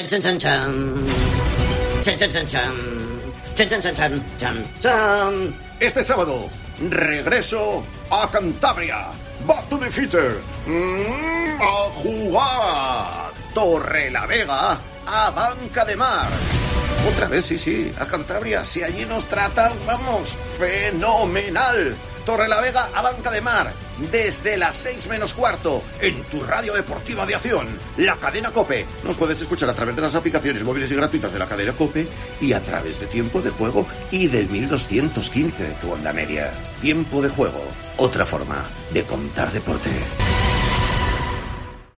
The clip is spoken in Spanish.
chan, chan, chan. Chan, chan, chan, chan. Chan, chan, chan, chan, chan, chan. Este sábado, regreso a Cantabria. Back to the future. A jugar. Torrelavega a Banca de Mar. Otra vez, sí, a Cantabria. Si allí nos tratan, vamos, fenomenal. Torrelavega a Banca de Mar. Desde las 6 menos cuarto, en tu radio deportiva de acción, la cadena COPE. Nos puedes escuchar a través de las aplicaciones móviles y gratuitas de la cadena COPE y a través de Tiempo de Juego y del 1215 de tu onda media. Tiempo de Juego, otra forma de contar deporte.